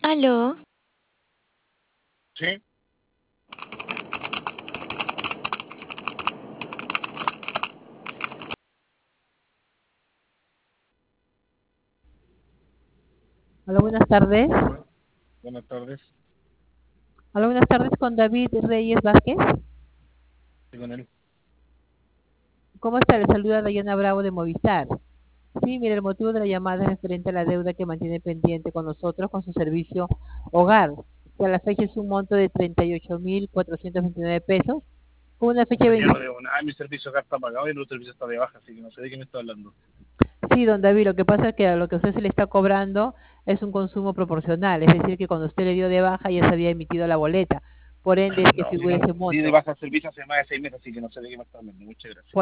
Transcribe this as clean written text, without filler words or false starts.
Aló, Sí, Hola, buenas tardes. buenas tardes. Hola, buenas tardes con David Reyes Vázquez. Sí, con él. ¿Cómo está? Le saluda Dayana Bravo de Movistar. Sí, mire, el motivo de la llamada es referente a la deuda que mantiene pendiente con nosotros con su servicio hogar. Que a la fecha es un monto de 38.429 pesos, con una fecha de Compañero, no vencimiento. debo nada. Mi servicio acá está pagado y el otro servicio está de baja, así que no sé de qué me está hablando. Sí, don David, lo que pasa es que a lo que usted se le está cobrando es un consumo proporcional, es decir, que cuando usted le dio de baja ya se había emitido la boleta. Por ende, es que No, figura ese di de monto. baja el servicio hace más de 6 meses, así que no sé de qué me está hablando. Muchas gracias.